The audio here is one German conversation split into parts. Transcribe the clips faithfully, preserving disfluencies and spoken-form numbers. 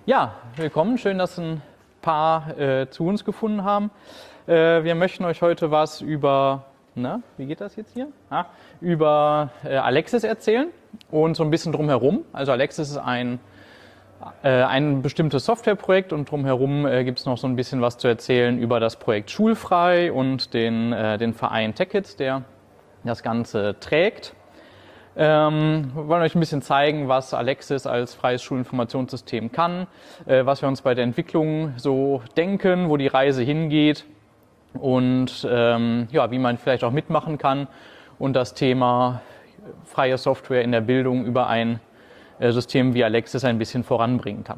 Ja, willkommen. Schön, dass ein paar äh, zu uns gefunden haben. Äh, wir möchten euch heute was über, na, wie geht das jetzt hier? Ah, über äh, Alexis erzählen und so ein bisschen drumherum. Also Alexis ist ein, äh, ein bestimmtes Softwareprojekt und drumherum äh, gibt es noch so ein bisschen was zu erzählen über das Projekt Schulfrei und den, äh, den Verein TechKids, der das Ganze trägt. Ähm, wir wollen euch ein bisschen zeigen, was Alexis als freies Schulinformationssystem kann, äh, was wir uns bei der Entwicklung so denken, wo die Reise hingeht und ähm, ja, wie man vielleicht auch mitmachen kann und das Thema freie Software in der Bildung über ein äh, System wie Alexis ein bisschen voranbringen kann.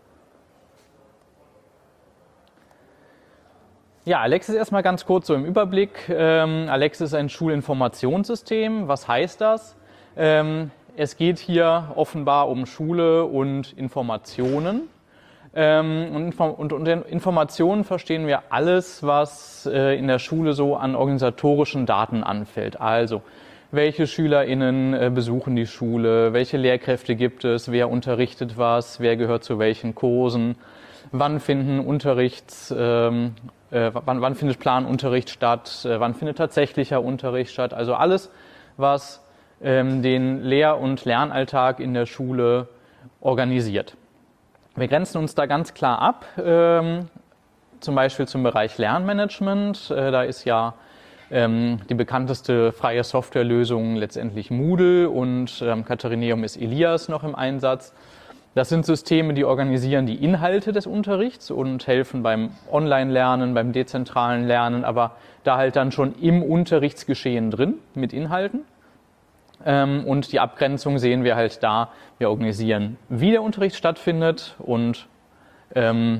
Ja, Alexis erstmal ganz kurz so im Überblick. Ähm, Alexis ist ein Schulinformationssystem. Was heißt das? Ähm, es geht hier offenbar um Schule und Informationen. Ähm, und, und unter Informationen verstehen wir alles, was äh, in der Schule so an organisatorischen Daten anfällt. Also, welche SchülerInnen äh, besuchen die Schule, welche Lehrkräfte gibt es, wer unterrichtet was, wer gehört zu welchen Kursen, wann finden Unterrichts, ähm, äh, wann, wann findet Planunterricht statt, äh, wann findet tatsächlicher Unterricht statt. Also alles, was den Lehr- und Lernalltag in der Schule organisiert. Wir grenzen uns da ganz klar ab, ähm, zum Beispiel zum Bereich Lernmanagement. Äh, da ist ja ähm, die bekannteste freie Softwarelösung letztendlich Moodle und ähm, Katharineum ist Elias noch im Einsatz. Das sind Systeme, die organisieren die Inhalte des Unterrichts und helfen beim Online-Lernen, beim dezentralen Lernen, aber da halt dann schon im Unterrichtsgeschehen drin mit Inhalten. Und die Abgrenzung sehen wir halt da. Wir organisieren, wie der Unterricht stattfindet und ähm,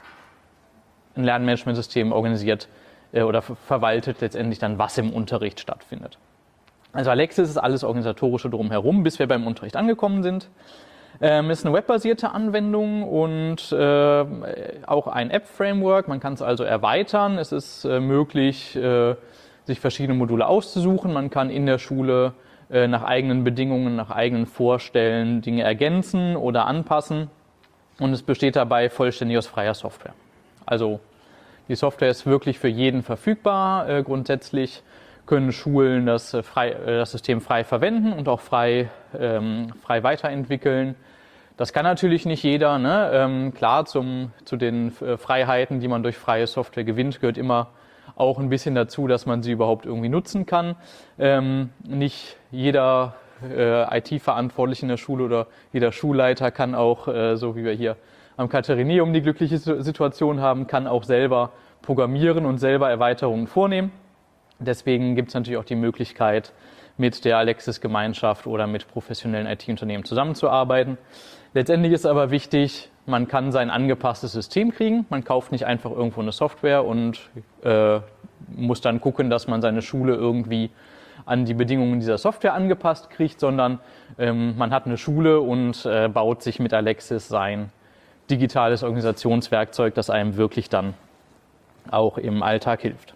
ein Lernmanagementsystem organisiert äh, oder verwaltet letztendlich dann, was im Unterricht stattfindet. Also Alexis ist alles Organisatorische drumherum, bis wir beim Unterricht angekommen sind. Ähm, ist eine webbasierte Anwendung und äh, auch ein App-Framework. Man kann es also erweitern. Es ist äh, möglich, äh, sich verschiedene Module auszusuchen. Man kann in der Schule nach eigenen Bedingungen, nach eigenen Vorstellen Dinge ergänzen oder anpassen. Und es besteht dabei vollständig aus freier Software. Also die Software ist wirklich für jeden verfügbar. Äh, grundsätzlich können Schulen das, äh, frei, äh, das System frei verwenden und auch frei, ähm, frei weiterentwickeln. Das kann natürlich nicht jeder. Ne? Ähm, klar, zum, zu den äh, Freiheiten, die man durch freie Software gewinnt, gehört immer auch ein bisschen dazu, dass man sie überhaupt irgendwie nutzen kann. Ähm, nicht jeder äh, I T-Verantwortliche in der Schule oder jeder Schulleiter kann auch, äh, so wie wir hier am Katharineum die glückliche Situation haben, kann auch selber programmieren und selber Erweiterungen vornehmen. Deswegen gibt es natürlich auch die Möglichkeit, mit der Alexis-Gemeinschaft oder mit professionellen I T-Unternehmen zusammenzuarbeiten. Letztendlich ist aber wichtig, man kann sein angepasstes System kriegen. Man kauft nicht einfach irgendwo eine Software und äh, muss dann gucken, dass man seine Schule irgendwie an die Bedingungen dieser Software angepasst kriegt, sondern ähm, man hat eine Schule und äh, baut sich mit Alexis sein digitales Organisationswerkzeug, das einem wirklich dann auch im Alltag hilft.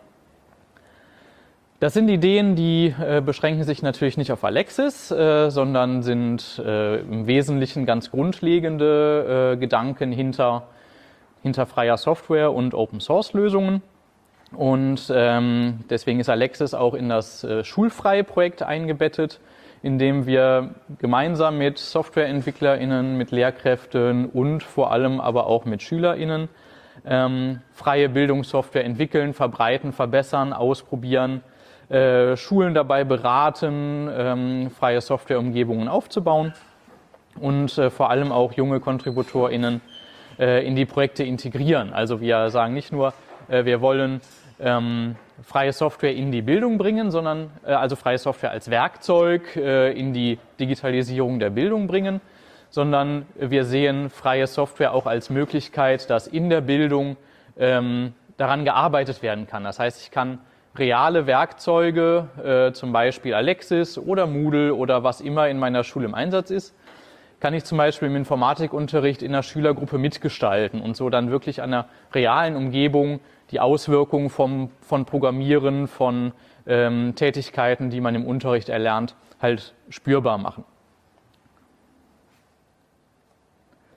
Das sind Ideen, die äh, beschränken sich natürlich nicht auf Alexis, äh, sondern sind äh, im Wesentlichen ganz grundlegende äh, Gedanken hinter, hinter freier Software und Open-Source-Lösungen. Und ähm, deswegen ist Alexis auch in das äh, Schulfrei-Projekt eingebettet, in dem wir gemeinsam mit SoftwareentwicklerInnen, mit Lehrkräften und vor allem aber auch mit SchülerInnen ähm, freie Bildungssoftware entwickeln, verbreiten, verbessern, ausprobieren, Äh, Schulen dabei beraten, ähm, freie Softwareumgebungen aufzubauen und äh, vor allem auch junge KontributorInnen äh, in die Projekte integrieren. Also wir sagen nicht nur, äh, wir wollen ähm, freie Software in die Bildung bringen, sondern äh, also freie Software als Werkzeug äh, in die Digitalisierung der Bildung bringen, sondern wir sehen freie Software auch als Möglichkeit, dass in der Bildung ähm, daran gearbeitet werden kann. Das heißt, ich kann reale Werkzeuge, äh, zum Beispiel Alexis oder Moodle oder was immer in meiner Schule im Einsatz ist, kann ich zum Beispiel im Informatikunterricht in einer Schülergruppe mitgestalten und so dann wirklich an einer realen Umgebung die Auswirkungen vom, von Programmieren, von ähm, Tätigkeiten, die man im Unterricht erlernt, halt spürbar machen.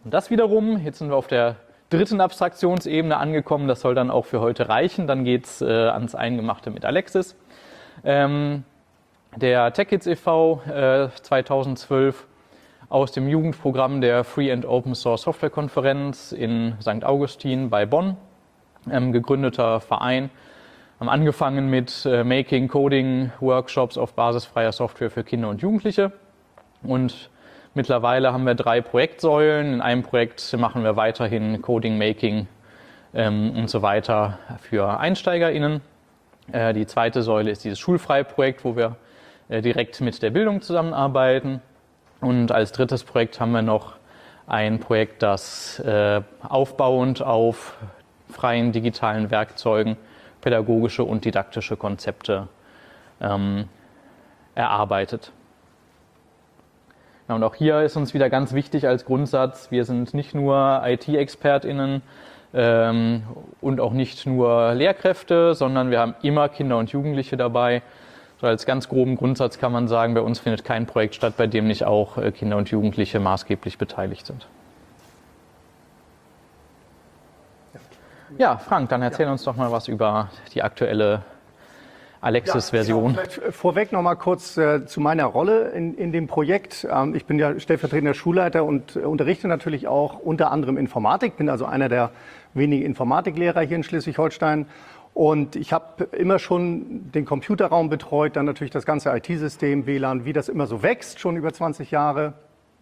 Und das wiederum, jetzt sind wir auf der dritten Abstraktionsebene angekommen, das soll dann auch für heute reichen, dann geht es äh, ans Eingemachte mit Alexis. Ähm, der TechKids e V äh, zweitausendzwölf aus dem Jugendprogramm der Free and Open Source Software Konferenz in Sankt Augustin bei Bonn, ähm, gegründeter Verein, haben angefangen mit äh, Making, Coding, Workshops auf Basis freier Software für Kinder und Jugendliche und mittlerweile haben wir drei Projektsäulen. In einem Projekt machen wir weiterhin Coding, Making ähm, und so weiter für EinsteigerInnen. Äh, die zweite Säule ist dieses Schulfrei-Projekt, wo wir äh, direkt mit der Bildung zusammenarbeiten. Und als drittes Projekt haben wir noch ein Projekt, das äh, aufbauend auf freien digitalen Werkzeugen pädagogische und didaktische Konzepte ähm, erarbeitet. Und auch hier ist uns wieder ganz wichtig als Grundsatz, wir sind nicht nur I T-ExpertInnen ähm, und auch nicht nur Lehrkräfte, sondern wir haben immer Kinder und Jugendliche dabei. So als ganz groben Grundsatz kann man sagen, bei uns findet kein Projekt statt, bei dem nicht auch äh, Kinder und Jugendliche maßgeblich beteiligt sind. Ja, Frank, dann erzähl ja. uns doch mal was über die aktuelle Alexis-Version. Ja, genau. Vorweg noch mal kurz äh, zu meiner Rolle in, in dem Projekt. Ähm, ich bin ja stellvertretender Schulleiter und äh, unterrichte natürlich auch unter anderem Informatik, bin also einer der wenigen Informatiklehrer hier in Schleswig-Holstein. Und ich habe immer schon den Computerraum betreut, dann natürlich das ganze I T-System, W L A N, wie das immer so wächst, schon über zwanzig Jahre.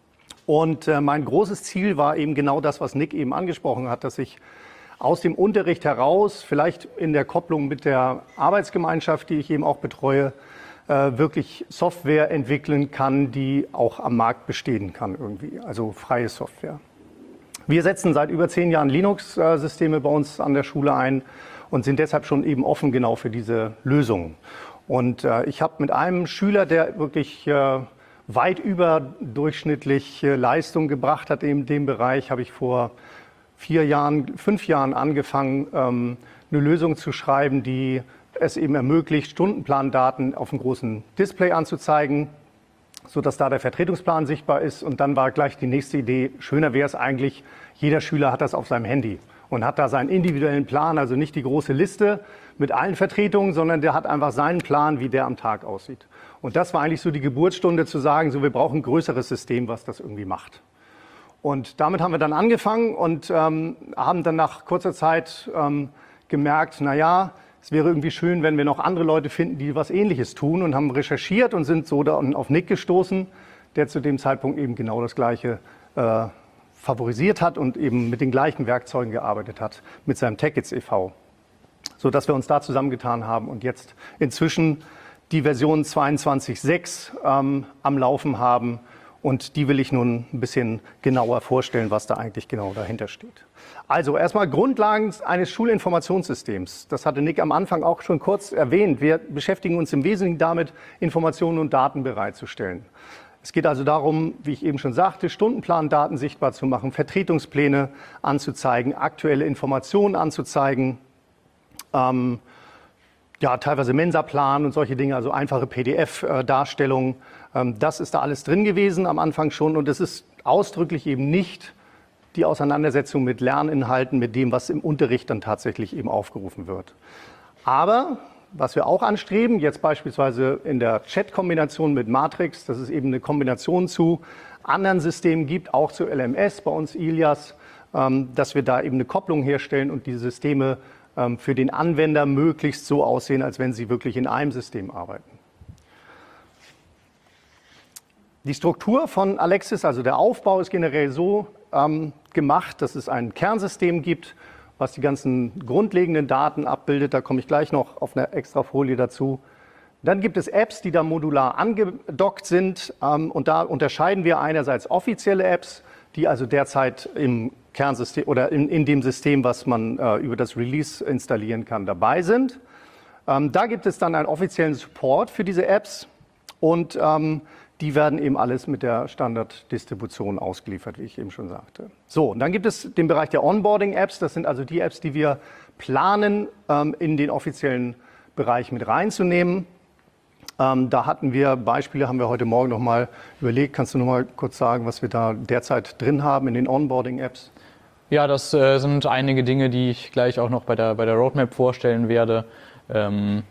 Und äh, mein großes Ziel war eben genau das, was Nick eben angesprochen hat, dass ich aus dem Unterricht heraus, vielleicht in der Kopplung mit der Arbeitsgemeinschaft, die ich eben auch betreue, äh, wirklich Software entwickeln kann, die auch am Markt bestehen kann irgendwie, also freie Software. Wir setzen seit über zehn Jahren Linux-Systeme bei uns an der Schule ein und sind deshalb schon eben offen genau für diese Lösungen. Und äh, ich habe mit einem Schüler, der wirklich äh, weit überdurchschnittliche Leistung gebracht hat in dem Bereich, habe ich vor vier Jahren, fünf Jahren angefangen, ähm, eine Lösung zu schreiben, die es eben ermöglicht, Stundenplandaten auf einem großen Display anzuzeigen, sodass da der Vertretungsplan sichtbar ist. Und dann war gleich die nächste Idee, schöner wäre es eigentlich, jeder Schüler hat das auf seinem Handy und hat da seinen individuellen Plan, also nicht die große Liste mit allen Vertretungen, sondern der hat einfach seinen Plan, wie der am Tag aussieht. Und das war eigentlich so die Geburtsstunde zu sagen, so wir brauchen ein größeres System, was das irgendwie macht. Und damit haben wir dann angefangen und ähm, haben dann nach kurzer Zeit ähm, gemerkt, na ja, es wäre irgendwie schön, wenn wir noch andere Leute finden, die was Ähnliches tun, und haben recherchiert und sind so dann auf Nick gestoßen, der zu dem Zeitpunkt eben genau das Gleiche äh, favorisiert hat und eben mit den gleichen Werkzeugen gearbeitet hat, mit seinem TechKids e V. So dass wir uns da zusammengetan haben und jetzt inzwischen die Version zweiundzwanzig Punkt sechs ähm, am Laufen haben. Und die will ich nun ein bisschen genauer vorstellen, was da eigentlich genau dahinter steht. Also erstmal Grundlagen eines Schulinformationssystems. Das hatte Nick am Anfang auch schon kurz erwähnt. Wir beschäftigen uns im Wesentlichen damit, Informationen und Daten bereitzustellen. Es geht also darum, wie ich eben schon sagte, Stundenplandaten sichtbar zu machen, Vertretungspläne anzuzeigen, aktuelle Informationen anzuzeigen, ähm, ja, teilweise Mensaplan und solche Dinge, also einfache P D F-Darstellungen. Das ist da alles drin gewesen am Anfang schon, und es ist ausdrücklich eben nicht die Auseinandersetzung mit Lerninhalten, mit dem, was im Unterricht dann tatsächlich eben aufgerufen wird. Aber was wir auch anstreben, jetzt beispielsweise in der Chat-Kombination mit Matrix, dass es eben eine Kombination zu anderen Systemen gibt, auch zu L M S, bei uns Ilias, dass wir da eben eine Kopplung herstellen und diese Systeme für den Anwender möglichst so aussehen, als wenn sie wirklich in einem System arbeiten. Die Struktur von Alexis, also der Aufbau, ist generell so ähm, gemacht, dass es ein Kernsystem gibt, was die ganzen grundlegenden Daten abbildet. Da komme ich gleich noch auf einer extra Folie dazu. Dann gibt es Apps, die da modular angedockt sind. Ähm, und da unterscheiden wir einerseits offizielle Apps, die also derzeit im Kernsystem oder in, in dem System, was man äh, über das Release installieren kann, dabei sind. Ähm, da gibt es dann einen offiziellen Support für diese Apps, und ähm, die werden eben alles mit der Standarddistribution ausgeliefert, wie ich eben schon sagte. So, und dann gibt es den Bereich der Onboarding-Apps. Das sind also die Apps, die wir planen, ähm, in den offiziellen Bereich mit reinzunehmen. Ähm, da hatten wir Beispiele, haben wir heute Morgen noch mal überlegt. Kannst du noch mal kurz sagen, was wir da derzeit drin haben in den Onboarding-Apps? Ja, das äh, sind einige Dinge, die ich gleich auch noch bei der, bei der Roadmap vorstellen werde. Ähm,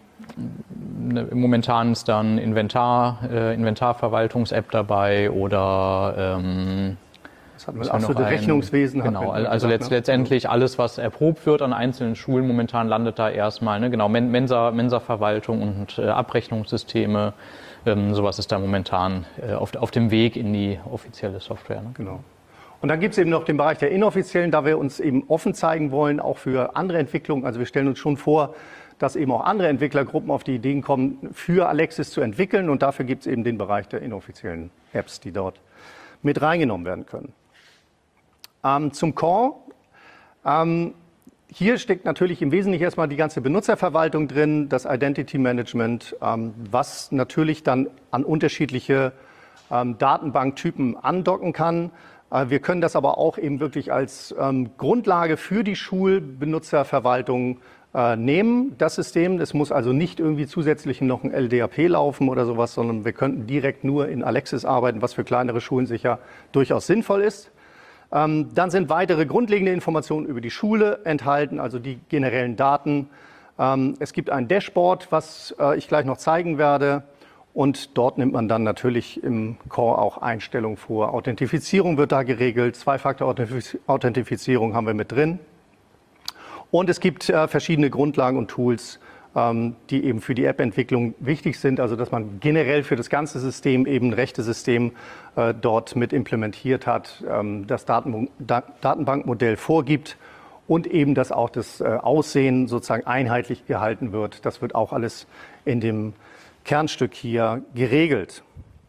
momentan ist dann Inventar, äh, Inventarverwaltungs-App dabei oder ähm, das hatten wir absolute Rechnungswesen. Genau, also gesagt, letzt, ne? letztendlich alles, was erprobt wird an einzelnen Schulen, momentan landet da erstmal. Ne? Genau, Mensa, Mensa-Verwaltung und äh, Abrechnungssysteme, ähm, sowas ist da momentan äh, auf, auf dem Weg in die offizielle Software. Ne? Genau. Und dann gibt es eben noch den Bereich der inoffiziellen, da wir uns eben offen zeigen wollen, auch für andere Entwicklungen. Also wir stellen uns schon vor, dass eben auch andere Entwicklergruppen auf die Ideen kommen, für Alexis zu entwickeln. Und dafür gibt es eben den Bereich der inoffiziellen Apps, die dort mit reingenommen werden können. Ähm, zum Core. Ähm, hier steckt natürlich im Wesentlichen erstmal die ganze Benutzerverwaltung drin, das Identity Management, ähm, was natürlich dann an unterschiedliche ähm, Datenbanktypen andocken kann. Wir können das aber auch eben wirklich als ähm, Grundlage für die Schulbenutzerverwaltung äh, nehmen, das System. Es muss also nicht irgendwie zusätzlich noch ein L D A P laufen oder sowas, sondern wir könnten direkt nur in Alexis arbeiten, was für kleinere Schulen sicher durchaus sinnvoll ist. Ähm, dann sind weitere grundlegende Informationen über die Schule enthalten, also die generellen Daten. Ähm, es gibt ein Dashboard, was äh, ich gleich noch zeigen werde. Und dort nimmt man dann natürlich im Core auch Einstellungen vor. Authentifizierung wird da geregelt, Zwei-Faktor-Authentifizierung haben wir mit drin. Und es gibt äh, verschiedene Grundlagen und Tools, ähm, die eben für die App-Entwicklung wichtig sind. Also dass man generell für das ganze System eben ein Rechtesystem äh, dort mit implementiert hat, ähm, das Daten, da, Datenbankmodell vorgibt und eben, dass auch das äh, Aussehen sozusagen einheitlich gehalten wird. Das wird auch alles in dem Kernstück hier geregelt.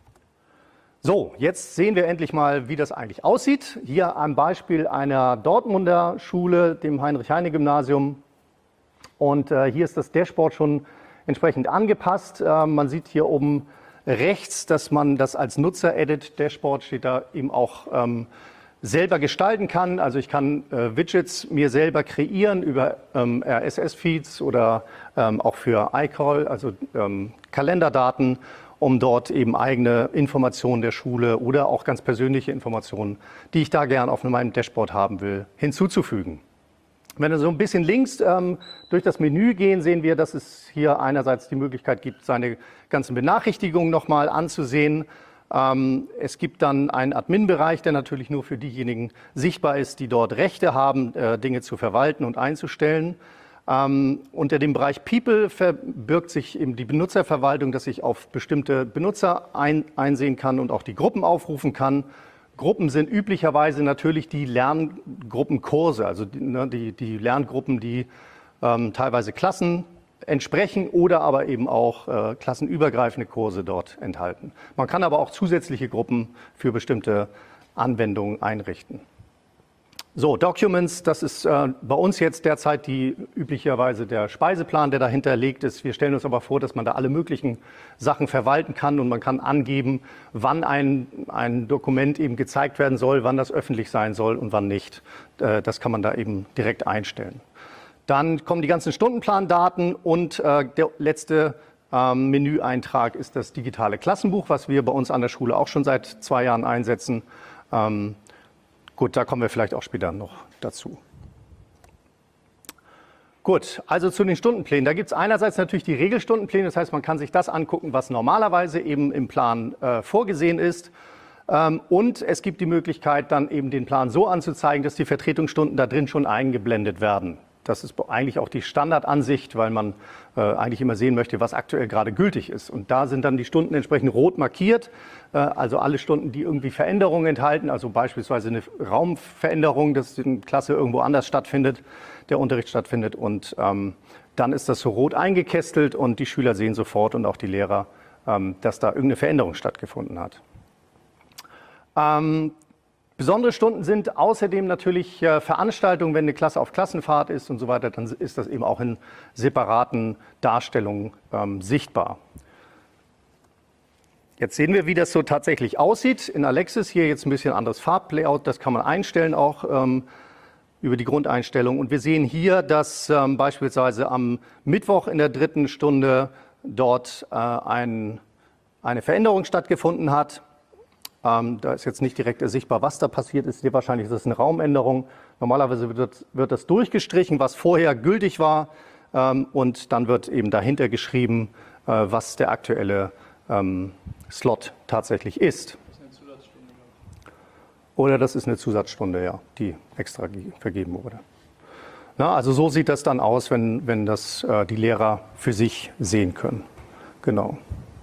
So, jetzt sehen wir endlich mal, wie das eigentlich aussieht. Hier am Beispiel einer Dortmunder Schule, dem Heinrich-Heine-Gymnasium. Und äh, hier ist das Dashboard schon entsprechend angepasst. Äh, man sieht hier oben rechts, dass man das als Nutzer-Edit-Dashboard steht da eben auch ähm, selber gestalten kann. Also ich kann äh, Widgets mir selber kreieren über ähm, R S S-Feeds oder ähm, auch für iCall, also ähm, Kalenderdaten, um dort eben eigene Informationen der Schule oder auch ganz persönliche Informationen, die ich da gern auf meinem Dashboard haben will, hinzuzufügen. Wenn wir so ein bisschen links ähm, durch das Menü gehen, sehen wir, dass es hier einerseits die Möglichkeit gibt, seine ganzen Benachrichtigungen nochmal anzusehen. Es gibt dann einen Admin-Bereich, der natürlich nur für diejenigen sichtbar ist, die dort Rechte haben, Dinge zu verwalten und einzustellen. Ähm, unter dem Bereich People verbirgt sich eben die Benutzerverwaltung, dass ich auf bestimmte Benutzer ein, einsehen kann und auch die Gruppen aufrufen kann. Gruppen sind üblicherweise natürlich die Lerngruppenkurse, also die, ne, die, die Lerngruppen, die ähm, teilweise Klassen entsprechen oder aber eben auch äh, klassenübergreifende Kurse dort enthalten. Man kann aber auch zusätzliche Gruppen für bestimmte Anwendungen einrichten. So, Documents, das ist äh, bei uns jetzt derzeit die üblicherweise der Speiseplan, der dahinter liegt ist. Wir stellen uns aber vor, dass man da alle möglichen Sachen verwalten kann und man kann angeben, wann ein, ein Dokument eben gezeigt werden soll, wann das öffentlich sein soll und wann nicht. Äh, das kann man da eben direkt einstellen. Dann kommen die ganzen Stundenplandaten und äh, der letzte ähm, Menüeintrag ist das digitale Klassenbuch, was wir bei uns an der Schule auch schon seit zwei Jahren einsetzen. Ähm, gut, da kommen wir vielleicht auch später noch dazu. Gut, also zu den Stundenplänen. Da gibt es einerseits natürlich die Regelstundenpläne, das heißt, man kann sich das angucken, was normalerweise eben im Plan äh, vorgesehen ist. Ähm, und es gibt die Möglichkeit, dann eben den Plan so anzuzeigen, dass die Vertretungsstunden da drin schon eingeblendet werden. Das ist eigentlich auch die Standardansicht, weil man äh, eigentlich immer sehen möchte, was aktuell gerade gültig ist. Und da sind dann die Stunden entsprechend rot markiert, äh, also alle Stunden, die irgendwie Veränderungen enthalten, also beispielsweise eine Raumveränderung, dass die Klasse irgendwo anders stattfindet, der Unterricht stattfindet. Und ähm, dann ist das so rot eingekästelt und die Schüler sehen sofort und auch die Lehrer, ähm, dass da irgendeine Veränderung stattgefunden hat. Ähm, Besondere Stunden sind außerdem natürlich äh, Veranstaltungen, wenn eine Klasse auf Klassenfahrt ist und so weiter, dann ist das eben auch in separaten Darstellungen ähm, sichtbar. Jetzt sehen wir, wie das so tatsächlich aussieht. In Alexis hier jetzt ein bisschen anderes Farblayout, das kann man einstellen auch ähm, über die Grundeinstellung. Und wir sehen hier, dass ähm, beispielsweise am Mittwoch in der dritten Stunde dort äh, ein, eine Veränderung stattgefunden hat. Ähm, da ist jetzt nicht direkt sichtbar, was da passiert ist. Hier wahrscheinlich ist das eine Raumänderung. Normalerweise wird, wird das durchgestrichen, was vorher gültig war. Ähm, und dann wird eben dahinter geschrieben, äh, was der aktuelle ähm, Slot tatsächlich ist. Das ist eine Zusatzstunde. Oder das ist eine Zusatzstunde, ja, die extra vergeben wurde. Na, also so sieht das dann aus, wenn, wenn das äh, die Lehrer für sich sehen können. Genau.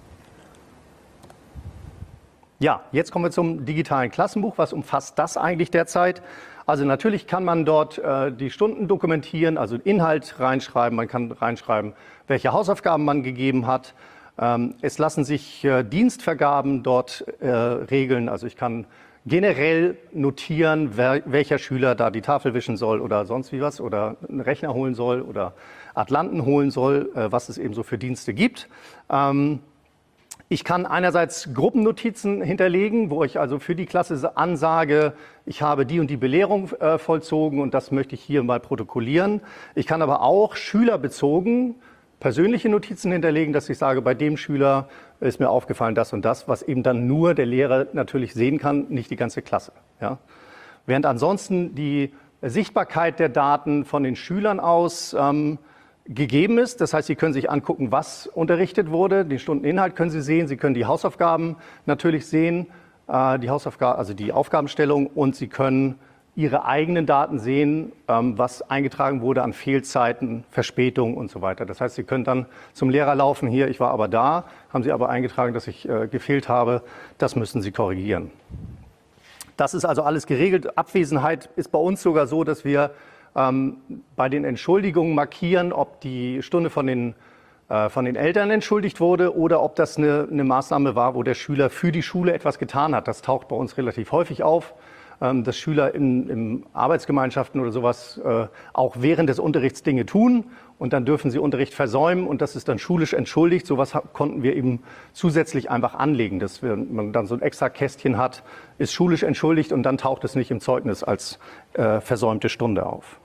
Ja, jetzt kommen wir zum digitalen Klassenbuch. Was umfasst das eigentlich derzeit? Also natürlich kann man dort äh, die Stunden dokumentieren, also Inhalt reinschreiben. Man kann reinschreiben, welche Hausaufgaben man gegeben hat. Ähm, es lassen sich äh, Dienstvergaben dort äh, regeln. Also ich kann generell notieren, wer, welcher Schüler da die Tafel wischen soll oder sonst wie was oder einen Rechner holen soll oder Atlanten holen soll, äh, was es eben so für Dienste gibt. Ähm, Ich kann einerseits Gruppennotizen hinterlegen, wo ich also für die Klasse ansage, ich habe die und die Belehrung äh, vollzogen und das möchte ich hier mal protokollieren. Ich kann aber auch schülerbezogen persönliche Notizen hinterlegen, dass ich sage, bei dem Schüler ist mir aufgefallen das und das, was eben dann nur der Lehrer natürlich sehen kann, nicht die ganze Klasse. Ja? Während ansonsten die Sichtbarkeit der Daten von den Schülern aus ähm, gegeben ist. Das heißt, Sie können sich angucken, was unterrichtet wurde. Den Stundeninhalt können Sie sehen. Sie können die Hausaufgaben natürlich sehen, äh, die Hausaufgaben, also die Aufgabenstellung, und Sie können Ihre eigenen Daten sehen, ähm, was eingetragen wurde an Fehlzeiten, Verspätungen und so weiter. Das heißt, Sie können dann zum Lehrer laufen, hier, ich war aber da, haben Sie aber eingetragen, dass ich äh, gefehlt habe. Das müssen Sie korrigieren. Das ist also alles geregelt. Abwesenheit ist bei uns sogar so, dass wir ähm, bei den Entschuldigungen markieren, ob die Stunde von den, äh, von den Eltern entschuldigt wurde oder ob das eine, eine Maßnahme war, wo der Schüler für die Schule etwas getan hat. Das taucht bei uns relativ häufig auf, ähm, dass Schüler in, in Arbeitsgemeinschaften oder sowas äh, auch während des Unterrichts Dinge tun und dann dürfen sie Unterricht versäumen und das ist dann schulisch entschuldigt. Sowas konnten wir eben zusätzlich einfach anlegen, dass wir, man dann so ein extra Kästchen hat, ist schulisch entschuldigt und dann taucht es nicht im Zeugnis als äh, versäumte Stunde auf.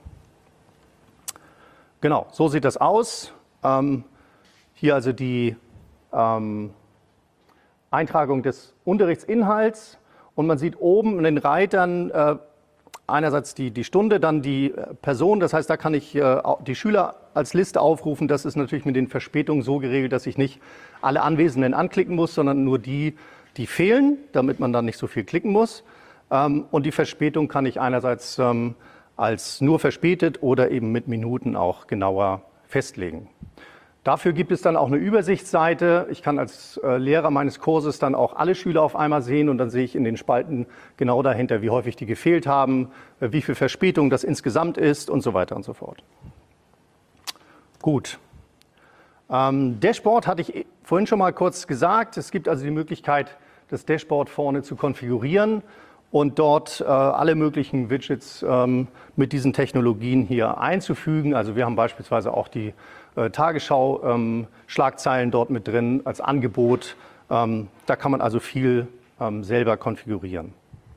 Genau, so sieht das aus. Ähm, hier also die ähm, Eintragung des Unterrichtsinhalts und man sieht oben in den Reitern äh, einerseits die, die Stunde, dann die Person, das heißt, da kann ich äh, die Schüler als Liste aufrufen. Das ist natürlich mit den Verspätungen so geregelt, dass ich nicht alle Anwesenden anklicken muss, sondern nur die, die fehlen, damit man dann nicht so viel klicken muss. Ähm, und die Verspätung kann ich einerseits ähm, als nur verspätet oder eben mit Minuten auch genauer festlegen. Dafür gibt es dann auch eine Übersichtsseite. Ich kann als äh, Lehrer meines Kurses dann auch alle Schüler auf einmal sehen und dann sehe ich in den Spalten genau dahinter, wie häufig die gefehlt haben, äh, wie viel Verspätung das insgesamt ist und so weiter und so fort. Gut. Ähm, Dashboard hatte ich vorhin schon mal kurz gesagt. Es gibt also die Möglichkeit, das Dashboard vorne zu konfigurieren und dort äh, alle möglichen Widgets ähm, mit diesen Technologien hier einzufügen. Also wir haben beispielsweise auch die äh, Tagesschau-Schlagzeilen ähm, dort mit drin als Angebot. Ähm, da kann man also viel ähm, selber konfigurieren.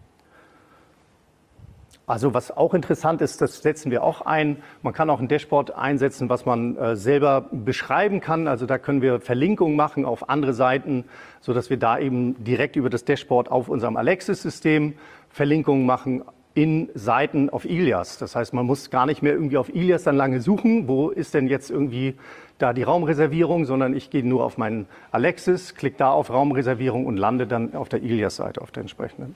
Also was auch interessant ist, das setzen wir auch ein. Man kann auch ein Dashboard einsetzen, was man äh, selber beschreiben kann. Also da können wir Verlinkungen machen auf andere Seiten, sodass wir da eben direkt über das Dashboard auf unserem Alexis-System Verlinkungen machen in Seiten auf Ilias. Das heißt, man muss gar nicht mehr irgendwie auf Ilias dann lange suchen, wo ist denn jetzt irgendwie da die Raumreservierung, sondern ich gehe nur auf meinen Alexis, klicke da auf Raumreservierung und lande dann auf der Ilias-Seite, auf der entsprechenden.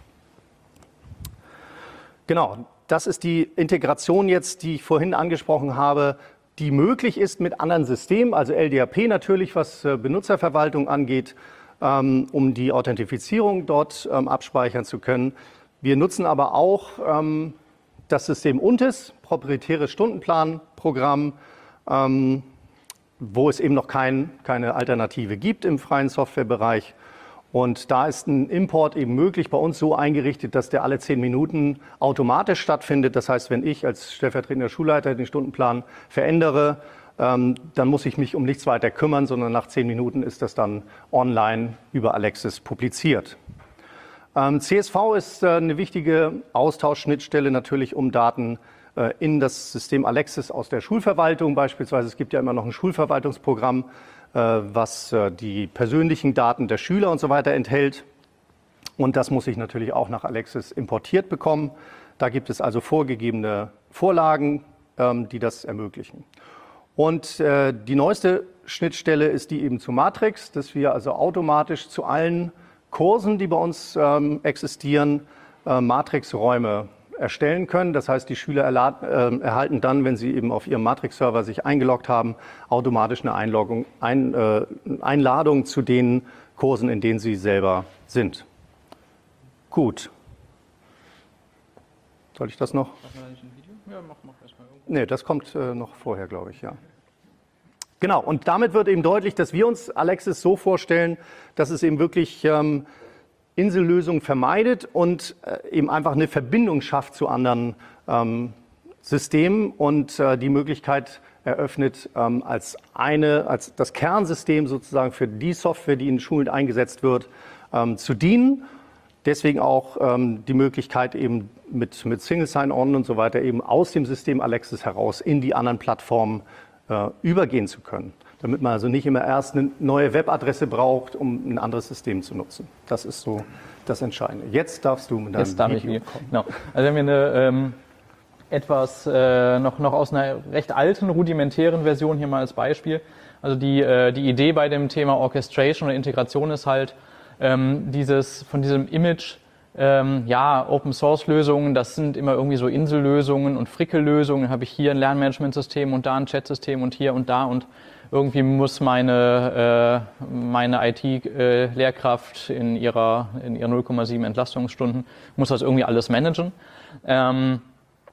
Genau, das ist die Integration jetzt, die ich vorhin angesprochen habe, die möglich ist mit anderen Systemen, also L D A P natürlich, was Benutzerverwaltung angeht, um die Authentifizierung dort abspeichern zu können. Wir nutzen aber auch das System U N T I S, proprietäres Stundenplanprogramm, wo es eben noch kein, keine Alternative gibt im freien Softwarebereich. Und da ist ein Import eben möglich, bei uns so eingerichtet, dass der alle zehn Minuten automatisch stattfindet. Das heißt, wenn ich als stellvertretender Schulleiter den Stundenplan verändere, ähm, dann muss ich mich um nichts weiter kümmern, sondern nach zehn Minuten ist das dann online über Alexis publiziert. Ähm, C S V ist äh, eine wichtige Austauschschnittstelle natürlich, um Daten äh, in das System Alexis aus der Schulverwaltung beispielsweise, es gibt ja immer noch ein Schulverwaltungsprogramm, was die persönlichen Daten der Schüler und so weiter enthält. Und das muss ich natürlich auch nach Alexis importiert bekommen. Da gibt es also vorgegebene Vorlagen, die das ermöglichen. Und die neueste Schnittstelle ist die eben zu Matrix, dass wir also automatisch zu allen Kursen, die bei uns existieren, Matrix-Räume erstellen können. Das heißt, die Schüler erhalten dann, wenn sie eben auf ihrem Matrix-Server sich eingeloggt haben, automatisch eine Einloggung, ein, äh, Einladung zu den Kursen, in denen sie selber sind. Gut. Soll ich das noch? Ja, mach, mach erstmal irgendwo. Nee, das kommt äh, noch vorher, glaube ich, ja. Genau, und damit wird eben deutlich, dass wir uns Alexis so vorstellen, dass es eben wirklich ähm, Insellösungen vermeidet und äh, eben einfach eine Verbindung schafft zu anderen ähm, Systemen und äh, die Möglichkeit eröffnet, ähm, als eine, als das Kernsystem sozusagen für die Software, die in Schulen eingesetzt wird, ähm, zu dienen. Deswegen auch ähm, die Möglichkeit eben mit, mit Single Sign-On und so weiter eben aus dem System Alexis heraus in die anderen Plattformen äh, übergehen zu können. Damit man also nicht immer erst eine neue Webadresse braucht, um ein anderes System zu nutzen. Das ist so das Entscheidende. Jetzt darfst du mit deinem Jetzt darf Video ich kommen. Genau. Also wenn wir eine ähm, etwas äh, noch, noch aus einer recht alten, rudimentären Version hier mal als Beispiel. Also die, äh, die Idee bei dem Thema Orchestration oder Integration ist halt, ähm, dieses, von diesem Image, ähm, ja, Open-Source-Lösungen, das sind immer irgendwie so Insellösungen und Frickellösungen. Dann habe ich hier ein Lernmanagementsystem und da ein Chatsystem und hier und da und irgendwie muss meine, äh, meine I T-Lehrkraft äh, in ihrer in ihrer null Komma sieben Entlastungsstunden, muss das irgendwie alles managen. Ähm,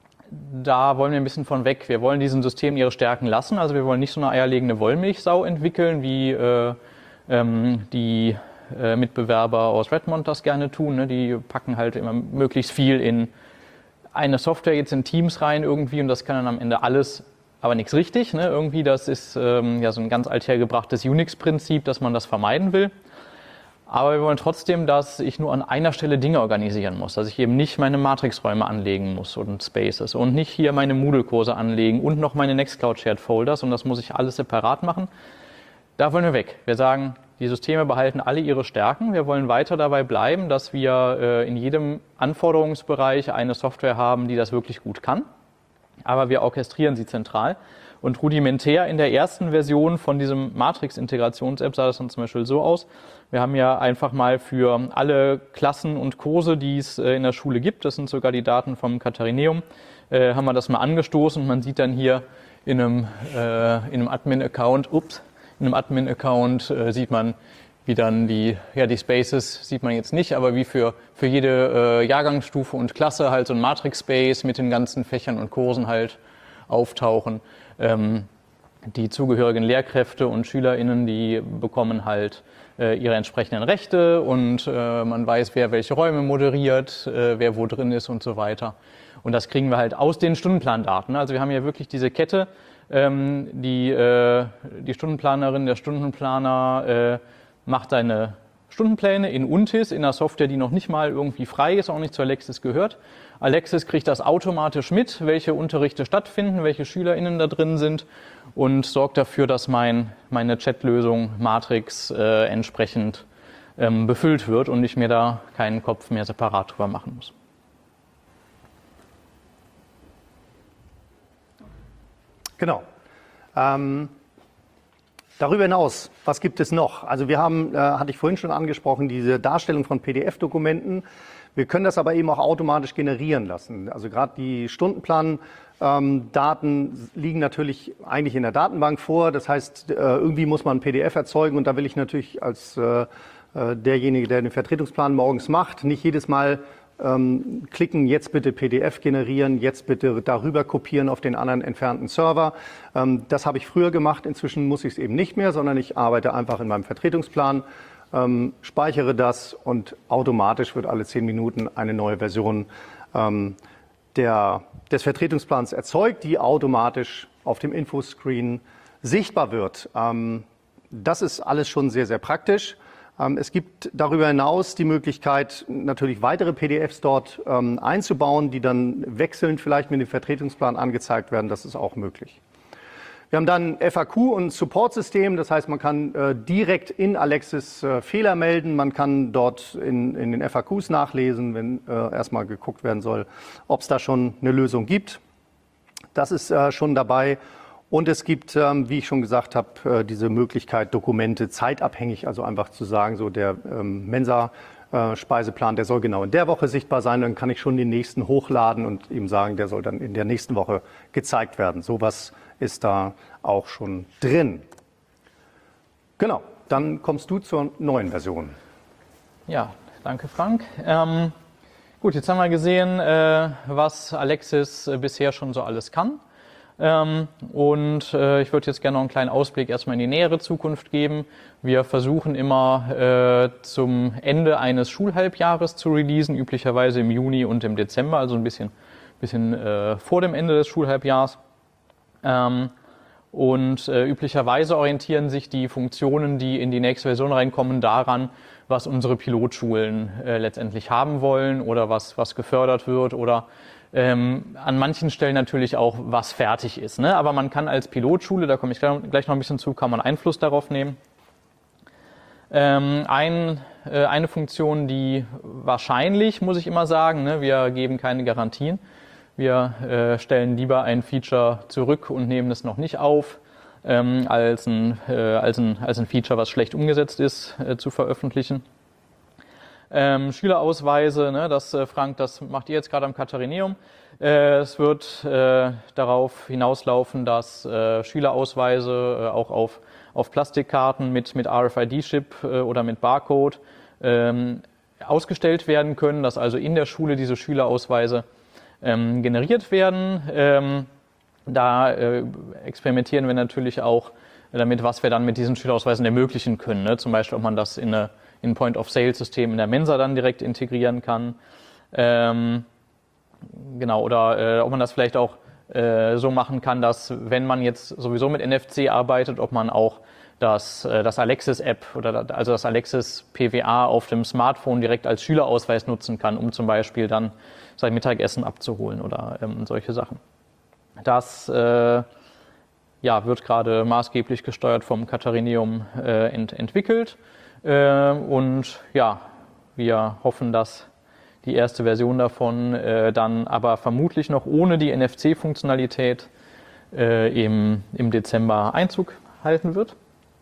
da wollen wir ein bisschen von weg. Wir wollen diesen Systemen ihre Stärken lassen. Also wir wollen nicht so eine eierlegende Wollmilchsau entwickeln, wie äh, ähm, die äh, Mitbewerber aus Redmond das gerne tun. Ne? Die packen halt immer möglichst viel in eine Software, jetzt in Teams rein irgendwie und das kann dann am Ende alles, aber nichts richtig. Ne? Irgendwie, das ist ähm, ja so ein ganz althergebrachtes Unix-Prinzip, dass man das vermeiden will. Aber wir wollen trotzdem, dass ich nur an einer Stelle Dinge organisieren muss, dass ich eben nicht meine Matrix-Räume anlegen muss und Spaces und nicht hier meine Moodle-Kurse anlegen und noch meine Nextcloud-Shared-Folders und das muss ich alles separat machen. Da wollen wir weg. Wir sagen, die Systeme behalten alle ihre Stärken. Wir wollen weiter dabei bleiben, dass wir äh, in jedem Anforderungsbereich eine Software haben, die das wirklich gut kann. Aber wir orchestrieren sie zentral. Und rudimentär in der ersten Version von diesem Matrix-Integrations-App sah das dann zum Beispiel so aus. Wir haben ja einfach mal für alle Klassen und Kurse, die es in der Schule gibt, das sind sogar die Daten vom Katharineum, äh, haben wir das mal angestoßen. Und man sieht dann hier in einem, äh, in einem Admin-Account, ups, in einem Admin-Account äh, sieht man, wie dann die, ja, die Spaces sieht man jetzt nicht, aber wie für, für jede äh, Jahrgangsstufe und Klasse halt so ein Matrix-Space mit den ganzen Fächern und Kursen halt auftauchen. Ähm, die zugehörigen Lehrkräfte und SchülerInnen, die bekommen halt äh, ihre entsprechenden Rechte und äh, man weiß, wer welche Räume moderiert, äh, wer wo drin ist und so weiter. Und das kriegen wir halt aus den Stundenplandaten. Also wir haben ja wirklich diese Kette, ähm, die, äh, die Stundenplanerin, der Stundenplaner äh, macht seine Stundenpläne in Untis, in einer Software, die noch nicht mal irgendwie frei ist, auch nicht zu Alexis gehört. Alexis kriegt das automatisch mit, welche Unterrichte stattfinden, welche SchülerInnen da drin sind und sorgt dafür, dass mein, meine Chatlösung Matrix äh, entsprechend ähm, befüllt wird und ich mir da keinen Kopf mehr separat drüber machen muss. Genau. Ähm Darüber hinaus, was gibt es noch? Also wir haben, äh, hatte ich vorhin schon angesprochen, diese Darstellung von P D F-Dokumenten. Wir können das aber eben auch automatisch generieren lassen. Also gerade die Stundenplan-Daten ähm, liegen natürlich eigentlich in der Datenbank vor. Das heißt, äh, irgendwie muss man ein P D F erzeugen und da will ich natürlich als äh, derjenige, der den Vertretungsplan morgens macht, nicht jedes Mal Ähm, klicken, jetzt bitte P D F generieren, jetzt bitte darüber kopieren auf den anderen entfernten Server. Ähm, das habe ich früher gemacht, inzwischen muss ich es eben nicht mehr, sondern ich arbeite einfach in meinem Vertretungsplan, ähm, speichere das und automatisch wird alle zehn Minuten eine neue Version ähm, der, des Vertretungsplans erzeugt, die automatisch auf dem Infoscreen sichtbar wird. Ähm, das ist alles schon sehr, sehr praktisch. Es gibt darüber hinaus die Möglichkeit, natürlich weitere P D Fs dort ähm, einzubauen, die dann wechselnd vielleicht mit dem Vertretungsplan angezeigt werden. Das ist auch möglich. Wir haben dann F A Q und Support-System, das heißt, man kann äh, direkt in Alexis äh, Fehler melden, man kann dort in, in den F A Qs nachlesen, wenn äh, erstmal geguckt werden soll, ob es da schon eine Lösung gibt. Das ist äh, schon dabei. Und es gibt, ähm, wie ich schon gesagt habe, äh, diese Möglichkeit, Dokumente zeitabhängig, also einfach zu sagen, so der ähm, Mensa-Speiseplan, äh, der soll genau in der Woche sichtbar sein, dann kann ich schon den nächsten hochladen und ihm sagen, der soll dann in der nächsten Woche gezeigt werden. Sowas ist da auch schon drin. Genau, dann kommst du zur neuen Version. Ja, danke Frank. Ähm, gut, jetzt haben wir gesehen, äh, was Alexis äh, bisher schon so alles kann. Ähm, und äh, ich würde jetzt gerne noch einen kleinen Ausblick erstmal in die nähere Zukunft geben. Wir versuchen immer äh, zum Ende eines Schulhalbjahres zu releasen, üblicherweise im Juni und im Dezember, also ein bisschen, bisschen äh, vor dem Ende des Schulhalbjahrs. Ähm, und äh, üblicherweise orientieren sich die Funktionen, die in die nächste Version reinkommen, daran, was unsere Pilotschulen äh, letztendlich haben wollen oder was, was gefördert wird oder ähm, an manchen Stellen natürlich auch, was fertig ist. Ne? Aber man kann als Pilotschule, da komme ich gleich noch ein bisschen zu, kann man Einfluss darauf nehmen. Ähm, ein, äh, eine Funktion, die wahrscheinlich, muss ich immer sagen, ne, wir geben keine Garantien. Wir äh, stellen lieber ein Feature zurück und nehmen es noch nicht auf, ähm, als, ein, äh, als, ein, als ein Feature, was schlecht umgesetzt ist, äh, zu veröffentlichen. Ähm, Schülerausweise, ne, das äh, Frank, das macht ihr jetzt gerade am Katharineum. Äh, es wird äh, darauf hinauslaufen, dass äh, Schülerausweise äh, auch auf, auf Plastikkarten mit, mit R F I D-Chip äh, oder mit Barcode ähm, ausgestellt werden können, dass also in der Schule diese Schülerausweise Ähm, generiert werden. Ähm, da äh, experimentieren wir natürlich auch damit, was wir dann mit diesen Schülerausweisen ermöglichen können. Ne? Zum Beispiel, ob man das in, eine, in ein Point-of-Sale-System in der Mensa dann direkt integrieren kann. Ähm, genau, oder äh, ob man das vielleicht auch äh, so machen kann, dass, wenn man jetzt sowieso mit N F C arbeitet, ob man auch das, äh, das Alexis-App oder also das Alexis-P W A auf dem Smartphone direkt als Schülerausweis nutzen kann, um zum Beispiel dann sein Mittagessen abzuholen oder ähm, solche Sachen. Das äh, ja, wird gerade maßgeblich gesteuert vom Katharineum äh, ent entwickelt äh, und ja, wir hoffen, dass die erste Version davon äh, dann aber vermutlich noch ohne die N F C-Funktionalität äh, im, im Dezember Einzug halten wird.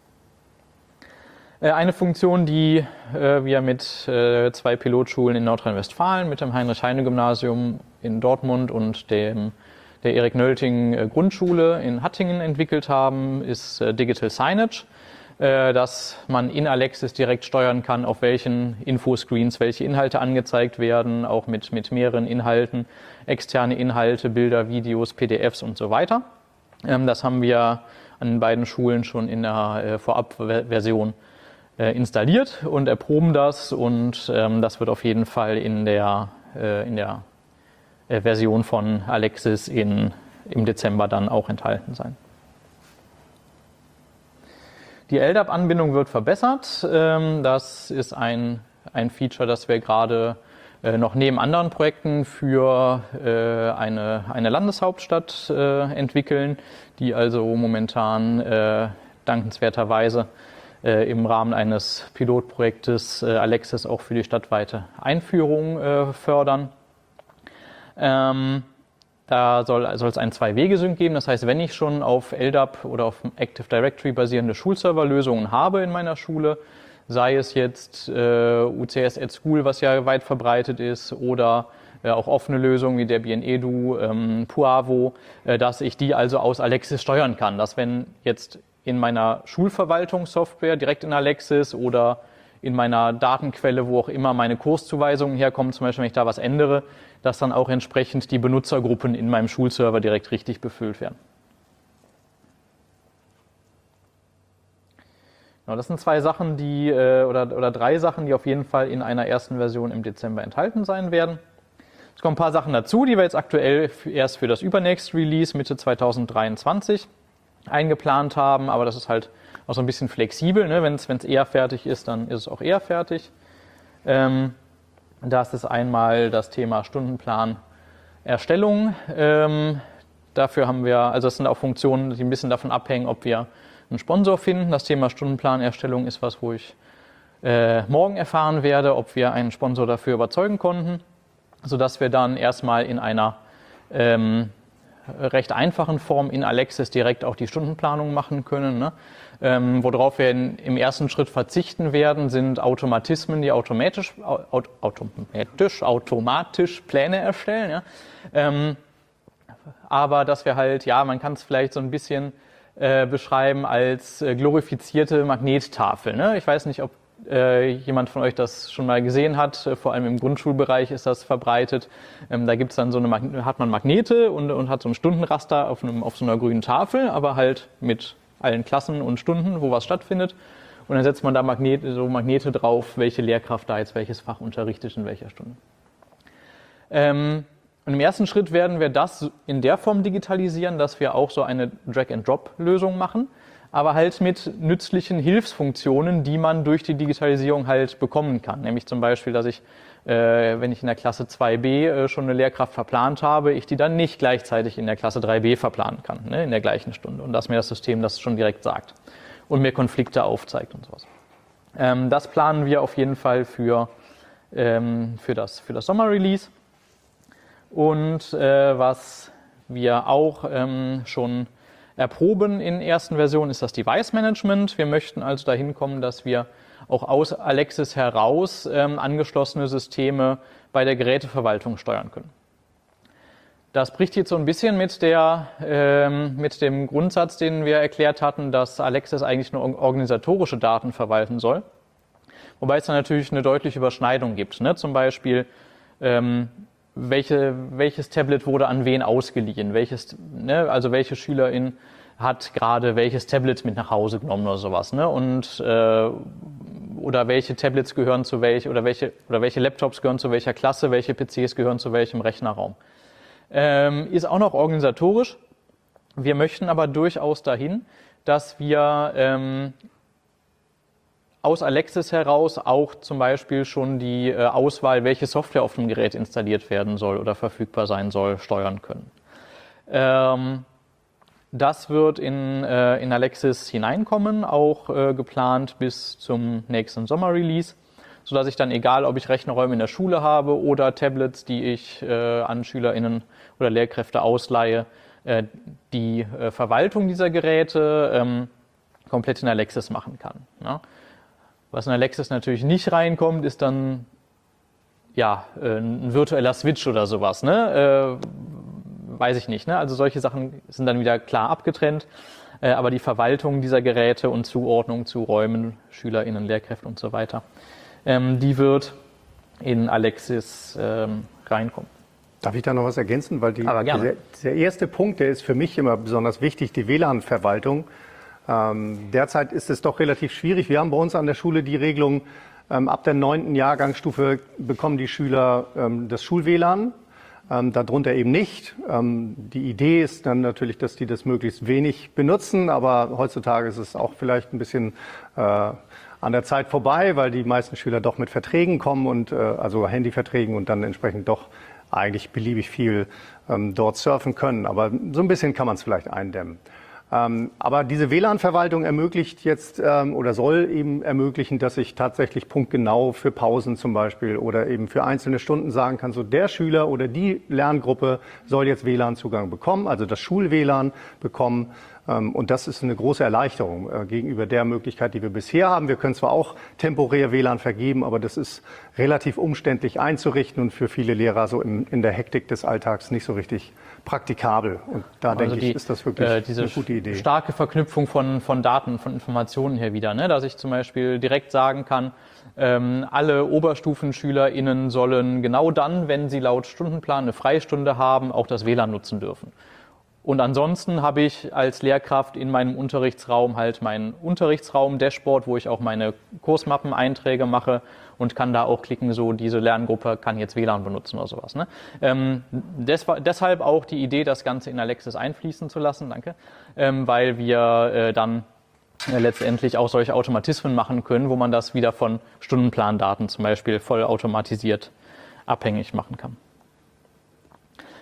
Eine Funktion, die äh, wir mit äh, zwei Pilotschulen in Nordrhein-Westfalen, mit dem Heinrich-Heine-Gymnasium in Dortmund und dem, der Erik-Nölting-Grundschule in Hattingen entwickelt haben, ist äh, Digital Signage, äh, dass man in Alexis direkt steuern kann, auf welchen Infoscreens welche Inhalte angezeigt werden, auch mit, mit mehreren Inhalten, externe Inhalte, Bilder, Videos, P D Fs und so weiter. Ähm, das haben wir an beiden Schulen schon in der äh, Vorabversion installiert und erproben das und ähm, das wird auf jeden Fall in der, äh, in der äh, Version von Alexis in, im Dezember dann auch enthalten sein. Die L D A P-Anbindung wird verbessert. Ähm, das ist ein, ein Feature, das wir gerade äh, noch neben anderen Projekten für äh, eine, eine Landeshauptstadt äh, entwickeln, die also momentan äh, dankenswerterweise im Rahmen eines Pilotprojektes äh, Alexis auch für die stadtweite Einführung äh, fördern. Ähm, da soll, soll es einen Zwei-Wege-Sync geben. Das heißt, wenn ich schon auf L D A P oder auf Active Directory basierende Schulserverlösungen habe in meiner Schule, sei es jetzt äh, U C S at School, was ja weit verbreitet ist, oder äh, auch offene Lösungen wie Debian Edu, ähm, Puavo, äh, dass ich die also aus Alexis steuern kann. Dass wenn jetzt in meiner Schulverwaltungssoftware direkt in Alexis oder in meiner Datenquelle, wo auch immer meine Kurszuweisungen herkommen, zum Beispiel wenn ich da was ändere, dass dann auch entsprechend die Benutzergruppen in meinem Schulserver direkt richtig befüllt werden. Genau, das sind zwei Sachen, die oder, oder drei Sachen, die auf jeden Fall in einer ersten Version im Dezember enthalten sein werden. Es kommen ein paar Sachen dazu, die wir jetzt aktuell erst für das übernächste Release Mitte zweitausenddreiundzwanzig eingeplant haben, aber das ist halt auch so ein bisschen flexibel. Ne? Wenn es eher fertig ist, dann ist es auch eher fertig. Ähm, das ist einmal das Thema Stundenplan Erstellung. Ähm, Dafür haben wir, also das sind auch Funktionen, die ein bisschen davon abhängen, ob wir einen Sponsor finden. Das Thema Stundenplanerstellung ist was, wo ich äh, morgen erfahren werde, ob wir einen Sponsor dafür überzeugen konnten, sodass wir dann erstmal in einer ähm, recht einfachen Form in Alexis direkt auch die Stundenplanung machen können. Ne? Ähm, worauf wir in, im ersten Schritt verzichten werden, sind Automatismen, die automatisch, aut, automatisch, automatisch Pläne erstellen. Ja? Ähm, aber dass wir halt, ja, man kann es vielleicht so ein bisschen äh, beschreiben als äh, glorifizierte Magnettafel. Ne? Ich weiß nicht, ob äh, jemand von euch das schon mal gesehen hat. Äh, vor allem im Grundschulbereich ist das verbreitet. Ähm, da gibt's dann so eine, Mag- hat man Magnete und, und hat so ein Stundenraster auf, einem, auf so einer grünen Tafel, aber halt mit allen Klassen und Stunden, wo was stattfindet. Und dann setzt man da Magnete, so Magnete drauf, welche Lehrkraft da jetzt welches Fach unterrichtet in welcher Stunde. Ähm, und im ersten Schritt werden wir das in der Form digitalisieren, dass wir auch so eine Drag-and-Drop-Lösung machen, aber halt mit nützlichen Hilfsfunktionen, die man durch die Digitalisierung halt bekommen kann. Nämlich zum Beispiel, dass ich, äh, wenn ich in der Klasse zwei b äh, schon eine Lehrkraft verplant habe, ich die dann nicht gleichzeitig in der Klasse drei b verplanen kann, ne, in der gleichen Stunde. Und dass mir das System das schon direkt sagt und mir Konflikte aufzeigt und sowas. Ähm, das planen wir auf jeden Fall für, ähm, für das, für das Sommer-Release. Und äh, was wir auch ähm, schon erproben in ersten Versionen, ist das Device Management. Wir möchten also dahin kommen, dass wir auch aus Alexis heraus ähm, angeschlossene Systeme bei der Geräteverwaltung steuern können. Das bricht jetzt so ein bisschen mit, der, ähm, mit dem Grundsatz, den wir erklärt hatten, dass Alexis eigentlich nur organisatorische Daten verwalten soll. Wobei es da natürlich eine deutliche Überschneidung gibt. Ne? Zum Beispiel, ähm, welche, welches Tablet wurde an wen ausgeliehen, welches, ne? Also welche Schülerin hat gerade welches Tablet mit nach Hause genommen oder sowas. Ne? Und, äh, oder welche Tablets gehören zu welch, oder welche, oder welche Laptops gehören zu welcher Klasse, welche P Cs gehören zu welchem Rechnerraum. Ähm, ist auch noch organisatorisch. Wir möchten aber durchaus dahin, dass wir ähm, aus Alexis heraus auch zum Beispiel schon die äh, Auswahl, welche Software auf dem Gerät installiert werden soll oder verfügbar sein soll, steuern können. Ähm, das wird in, äh, in Alexis hineinkommen, auch äh, geplant bis zum nächsten Sommer-Release, sodass ich dann, egal ob ich Rechnerräume in der Schule habe oder Tablets, die ich äh, an SchülerInnen oder Lehrkräfte ausleihe, äh, die äh, Verwaltung dieser Geräte ähm, komplett in Alexis machen kann. Ne? Was in Alexis natürlich nicht reinkommt, ist dann ja, ein virtueller Switch oder sowas. Ne? Äh, weiß ich nicht. Ne? Also solche Sachen sind dann wieder klar abgetrennt. Äh, aber die Verwaltung dieser Geräte und Zuordnung zu Räumen, SchülerInnen, Lehrkräften und so weiter, ähm, die wird in Alexis ähm, reinkommen. Darf ich da noch was ergänzen? Weil die, Aber gerne. Dieser, dieser erste Punkt, der ist für mich immer besonders wichtig, die W L A N-Verwaltung. Ähm, derzeit ist es doch relativ schwierig. Wir haben bei uns an der Schule die Regelung, ähm, ab der neunten Jahrgangsstufe bekommen die Schüler ähm, das Schul-W L A N, ähm, darunter eben nicht. Ähm, die Idee ist dann natürlich, dass die das möglichst wenig benutzen, aber heutzutage ist es auch vielleicht ein bisschen äh, an der Zeit vorbei, weil die meisten Schüler doch mit Verträgen kommen, und äh, also Handyverträgen, und dann entsprechend doch eigentlich beliebig viel ähm, dort surfen können. Aber so ein bisschen kann man es vielleicht eindämmen. Ähm, aber diese W L A N-Verwaltung ermöglicht jetzt ähm, oder soll eben ermöglichen, dass ich tatsächlich punktgenau für Pausen zum Beispiel oder eben für einzelne Stunden sagen kann, so der Schüler oder die Lerngruppe soll jetzt W L A N-Zugang bekommen, also das Schul-W L A N bekommen. Ähm, und das ist eine große Erleichterung äh, gegenüber der Möglichkeit, die wir bisher haben. Wir können zwar auch temporär W L A N vergeben, aber das ist relativ umständlich einzurichten und für viele Lehrer so in, in der Hektik des Alltags nicht so richtig praktikabel. Und da also denke die, ich, ist das wirklich äh, diese eine gute Idee. Starke Verknüpfung von, von Daten, von Informationen her wieder, ne? Dass ich zum Beispiel direkt sagen kann, ähm, alle OberstufenschülerInnen sollen genau dann, wenn sie laut Stundenplan eine Freistunde haben, auch das W L A N nutzen dürfen. Und ansonsten habe ich als Lehrkraft in meinem Unterrichtsraum halt meinen Unterrichtsraum-Dashboard, wo ich auch meine Kursmappen-Einträge mache und kann da auch klicken, so diese Lerngruppe kann jetzt W L A N benutzen oder sowas. Ne? Ähm, des, deshalb auch die Idee, das Ganze in Alexis einfließen zu lassen, danke, ähm, weil wir äh, dann äh, letztendlich auch solche Automatismen machen können, wo man das wieder von Stundenplandaten zum Beispiel voll automatisiert abhängig machen kann.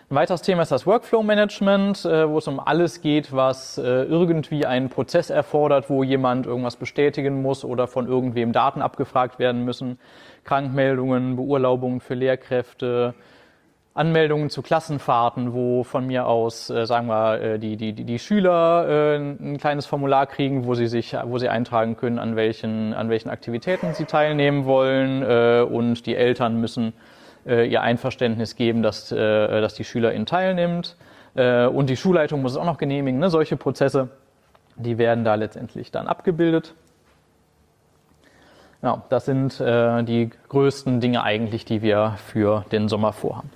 Ein weiteres Thema ist das Workflow-Management, wo es um alles geht, was irgendwie einen Prozess erfordert, wo jemand irgendwas bestätigen muss oder von irgendwem Daten abgefragt werden müssen. Krankmeldungen, Beurlaubungen für Lehrkräfte, Anmeldungen zu Klassenfahrten, wo von mir aus, sagen wir, die, die, die Schüler ein kleines Formular kriegen, wo sie sich, wo sie eintragen können, an welchen, an welchen Aktivitäten sie teilnehmen wollen, und die Eltern müssen ihr Einverständnis geben, dass, dass die Schülerin teilnimmt. Und die Schulleitung muss es auch noch genehmigen. Ne? Solche Prozesse, die werden da letztendlich dann abgebildet. Ja, das sind äh, die größten Dinge eigentlich, die wir für den Sommer vorhaben.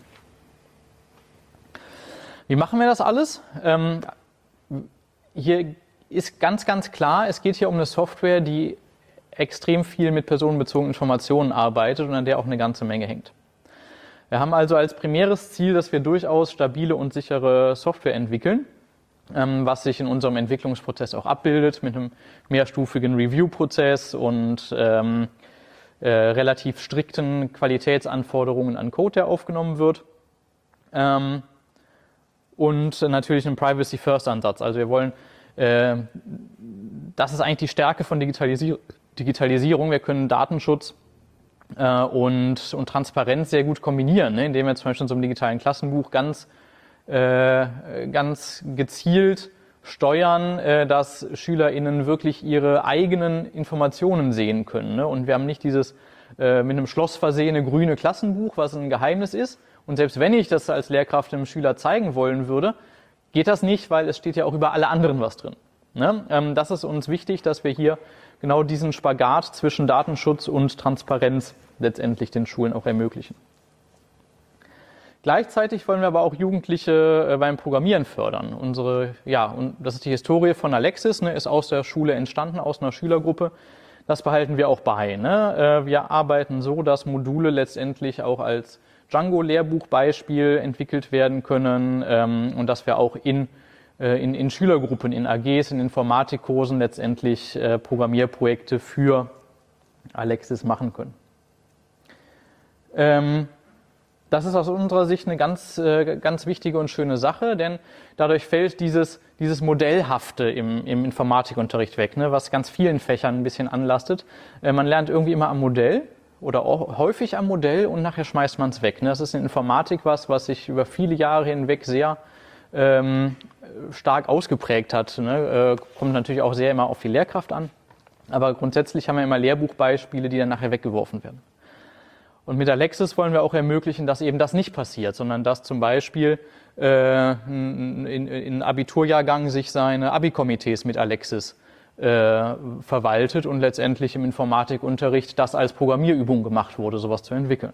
Wie machen wir das alles? Ähm, hier ist ganz, ganz klar, es geht hier um eine Software, die extrem viel mit personenbezogenen Informationen arbeitet und an der auch eine ganze Menge hängt. Wir haben also als primäres Ziel, dass wir durchaus stabile und sichere Software entwickeln, was sich in unserem Entwicklungsprozess auch abbildet mit einem mehrstufigen Review-Prozess und ähm, äh, relativ strikten Qualitätsanforderungen an Code, der aufgenommen wird. Ähm, und natürlich einen Privacy-First-Ansatz. Also wir wollen, äh, das ist eigentlich die Stärke von Digitalisi- Digitalisierung. Wir können Datenschutz Und, und Transparenz sehr gut kombinieren, ne? Indem wir zum Beispiel in so einem digitalen Klassenbuch ganz, äh, ganz gezielt steuern, äh, dass SchülerInnen wirklich ihre eigenen Informationen sehen können. Ne? Und wir haben nicht dieses äh, mit einem Schloss versehene grüne Klassenbuch, was ein Geheimnis ist. Und selbst wenn ich das als Lehrkraft dem Schüler zeigen wollen würde, geht das nicht, weil es steht ja auch über alle anderen was drin. Ne? Ähm, das ist uns wichtig, dass wir hier genau diesen Spagat zwischen Datenschutz und Transparenz letztendlich den Schulen auch ermöglichen. Gleichzeitig wollen wir aber auch Jugendliche beim Programmieren fördern. Unsere, ja, und das ist die Historie von Alexis, ne, ist aus der Schule entstanden, aus einer Schülergruppe. Das behalten wir auch bei. Ne? Wir arbeiten so, dass Module letztendlich auch als Django-Lehrbuchbeispiel entwickelt werden können, ähm, und dass wir auch in In, in Schülergruppen, in A Gs, in Informatikkursen letztendlich äh, Programmierprojekte für Alexis machen können. Ähm, das ist aus unserer Sicht eine ganz, äh, ganz wichtige und schöne Sache, denn dadurch fällt dieses, dieses Modellhafte im, im Informatikunterricht weg, ne, was ganz vielen Fächern ein bisschen anlastet. Äh, man lernt irgendwie immer am Modell oder auch häufig am Modell und nachher schmeißt man es weg. Ne. Das ist in Informatik was, was sich über viele Jahre hinweg sehr ähm, stark ausgeprägt hat. Ne? Äh, kommt natürlich auch sehr immer auf die Lehrkraft an, aber grundsätzlich haben wir immer Lehrbuchbeispiele, die dann nachher weggeworfen werden. Und mit Alexis wollen wir auch ermöglichen, dass eben das nicht passiert, sondern dass zum Beispiel äh, in, in Abiturjahrgang sich seine Abi-Komitees mit Alexis äh, verwaltet und letztendlich im Informatikunterricht das als Programmierübung gemacht wurde, sowas zu entwickeln.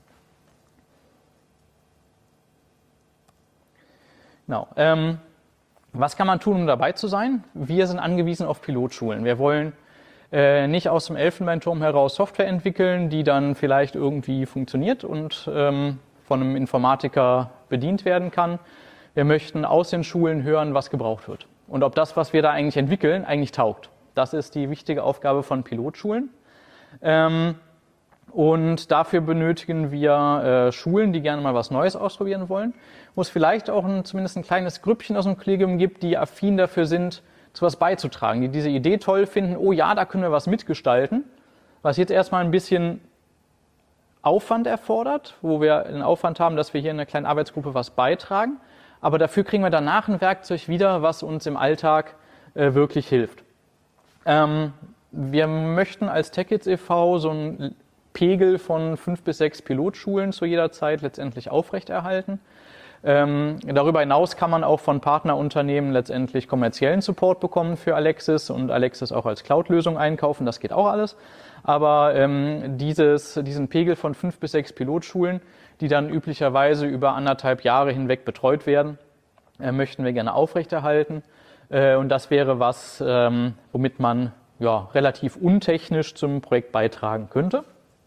Genau. Ähm, was kann man tun, um dabei zu sein? Wir sind angewiesen auf Pilotschulen. Wir wollen äh, nicht aus dem Elfenbeinturm heraus Software entwickeln, die dann vielleicht irgendwie funktioniert und ähm, von einem Informatiker bedient werden kann. Wir möchten aus den Schulen hören, was gebraucht wird und ob das, was wir da eigentlich entwickeln, eigentlich taugt. Das ist die wichtige Aufgabe von Pilotschulen. Ähm, Und dafür benötigen wir äh, Schulen, die gerne mal was Neues ausprobieren wollen, wo es vielleicht auch ein, zumindest ein kleines Grüppchen aus dem Kollegium gibt, die affin dafür sind, zu was beizutragen, die diese Idee toll finden, oh ja, da können wir was mitgestalten, was jetzt erstmal ein bisschen Aufwand erfordert, wo wir einen Aufwand haben, dass wir hier in einer kleinen Arbeitsgruppe was beitragen, aber dafür kriegen wir danach ein Werkzeug wieder, was uns im Alltag äh, wirklich hilft. Ähm, wir möchten als TechKids e V so ein Pegel von fünf bis sechs Pilotschulen zu jeder Zeit letztendlich aufrechterhalten. Ähm, darüber hinaus kann man auch von Partnerunternehmen letztendlich kommerziellen Support bekommen für Alexis und Alexis auch als Cloud-Lösung einkaufen, das geht auch alles. Aber ähm, dieses, diesen Pegel von fünf bis sechs Pilotschulen, die dann üblicherweise über anderthalb Jahre hinweg betreut werden, äh, möchten wir gerne aufrechterhalten. Äh, und das wäre was, ähm, womit man ja, relativ untechnisch zum Projekt beitragen könnte.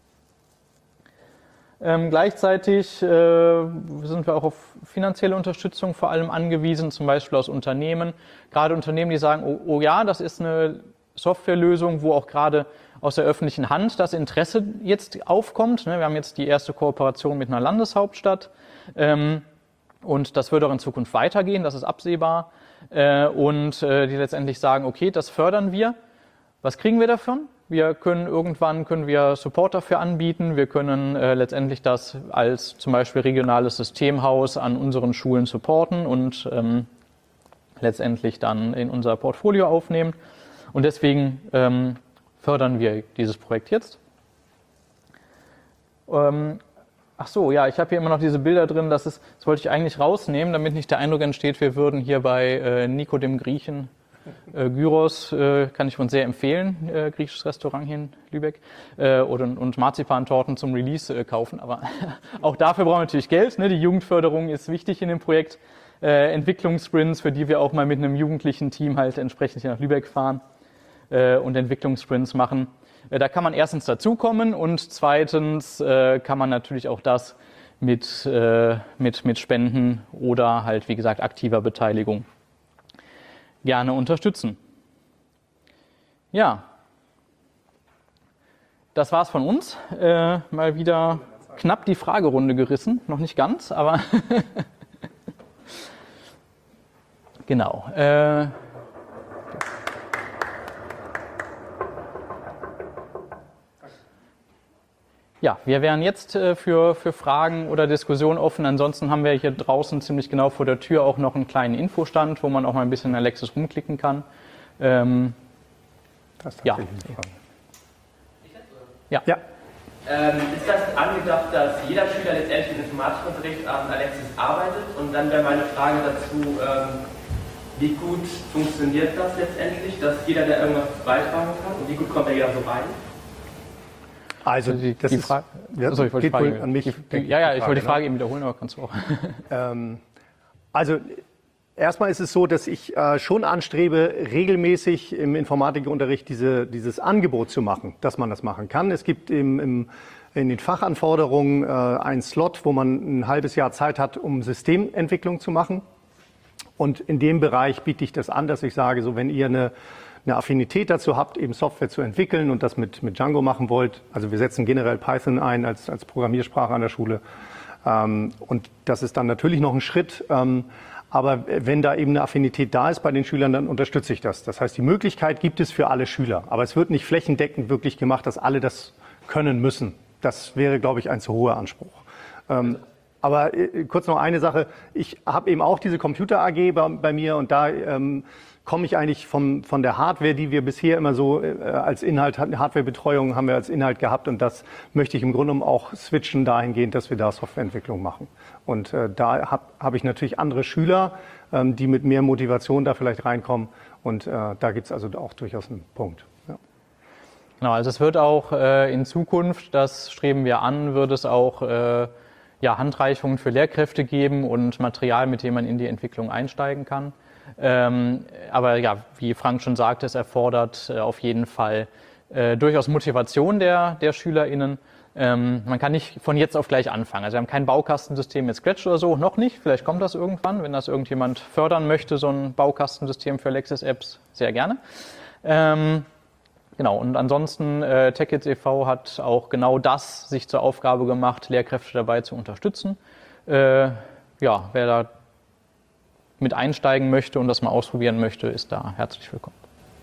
Ähm, gleichzeitig äh, sind wir auch auf finanzielle Unterstützung vor allem angewiesen, zum Beispiel aus Unternehmen. Gerade Unternehmen, die sagen, oh, oh ja, das ist eine Softwarelösung, wo auch gerade aus der öffentlichen Hand das Interesse jetzt aufkommt. Wir haben jetzt die erste Kooperation mit einer Landeshauptstadt. Ähm, Und das wird auch in Zukunft weitergehen, das ist absehbar. Äh, und äh, die letztendlich sagen, okay, das fördern wir. Was kriegen wir davon? Wir können irgendwann können wir Support dafür anbieten. Wir können äh, letztendlich das als zum Beispiel regionales Systemhaus an unseren Schulen supporten und ähm, letztendlich dann in unser Portfolio aufnehmen. Und deswegen ähm, fördern wir dieses Projekt jetzt. Ähm, ach so, ja, ich habe hier immer noch diese Bilder drin. Das, ist, das wollte ich eigentlich rausnehmen, damit nicht der Eindruck entsteht, wir würden hier bei äh, Nico dem Griechen Äh, Gyros äh, kann ich uns sehr empfehlen, äh, griechisches Restaurant hier in Lübeck, äh, oder, und Marzipantorten zum Release äh, kaufen, aber auch dafür brauchen wir natürlich Geld. Ne? Die Jugendförderung ist wichtig in dem Projekt. Äh, Entwicklungssprints, für die wir auch mal mit einem jugendlichen Team halt entsprechend hier nach Lübeck fahren äh, und Entwicklungssprints machen. Äh, da kann man erstens dazukommen und zweitens äh, kann man natürlich auch das mit, äh, mit, mit Spenden oder halt, wie gesagt, aktiver Beteiligung gerne unterstützen. Ja, das war's von uns. Äh, mal wieder knapp die Fragerunde gerissen, noch nicht ganz, aber genau. Äh, Ja, wir wären jetzt äh, für, für Fragen oder Diskussionen offen. Ansonsten haben wir hier draußen ziemlich genau vor der Tür auch noch einen kleinen Infostand, wo man auch mal ein bisschen in Alexis rumklicken kann. Ähm, das ist ja. tatsächlich eine Frage. Ja. Ja. Ähm, ist das angedacht, dass jeder Schüler letztendlich im Informatikunterricht an Alexis arbeitet? Und dann wäre meine Frage dazu, ähm, wie gut funktioniert das letztendlich, dass jeder da irgendwas beitragen kann? Und wie gut kommt da jeder so rein? Also die, das die ist, Frage, ja, also ich wollte geht die Frage, wohl an mich. Die, denke ja, ja, ich wollte die Frage ne? eben wiederholen, aber kannst du auch. Ähm, also erstmal ist es so, dass ich äh, schon anstrebe, regelmäßig im Informatikunterricht diese, dieses Angebot zu machen, dass man das machen kann. Es gibt im, im, in den Fachanforderungen äh, einen Slot, wo man ein halbes Jahr Zeit hat, um Systementwicklung zu machen. Und in dem Bereich biete ich das an, dass ich sage, so wenn ihr eine eine Affinität dazu habt, eben Software zu entwickeln und das mit, mit Django machen wollt. Also wir setzen generell Python ein als, als Programmiersprache an der Schule. Ähm, und das ist dann natürlich noch ein Schritt. Ähm, aber wenn da eben eine Affinität da ist bei den Schülern, dann unterstütze ich das. Das heißt, die Möglichkeit gibt es für alle Schüler. Aber es wird nicht flächendeckend wirklich gemacht, dass alle das können müssen. Das wäre, glaube ich, ein zu hoher Anspruch. Ähm, aber äh, kurz noch eine Sache. Ich habe eben auch diese Computer A G bei, bei mir und da ähm, komme ich eigentlich vom, von der Hardware, die wir bisher immer so äh, als Inhalt hatten, Hardwarebetreuung haben wir als Inhalt gehabt und das möchte ich im Grunde genommen auch switchen dahingehend, dass wir da Softwareentwicklung machen. Und äh, da habe hab ich natürlich andere Schüler, ähm, die mit mehr Motivation da vielleicht reinkommen und äh, da gibt es also auch durchaus einen Punkt. Ja. Genau, also es wird auch äh, in Zukunft, das streben wir an, wird es auch äh, ja, Handreichungen für Lehrkräfte geben und Material, mit dem man in die Entwicklung einsteigen kann. Ähm, aber ja, wie Frank schon sagte, es erfordert äh, auf jeden Fall äh, durchaus Motivation der, der SchülerInnen. Ähm, man kann nicht von jetzt auf gleich anfangen. Also wir haben kein Baukastensystem mit Scratch oder so, noch nicht. Vielleicht kommt das irgendwann, wenn das irgendjemand fördern möchte, so ein Baukastensystem für Alexis-Apps, sehr gerne. Ähm, genau, und ansonsten äh, TechKids e V hat auch genau das sich zur Aufgabe gemacht, Lehrkräfte dabei zu unterstützen. Äh, ja, wer da mit einsteigen möchte und das mal ausprobieren möchte, ist da herzlich willkommen.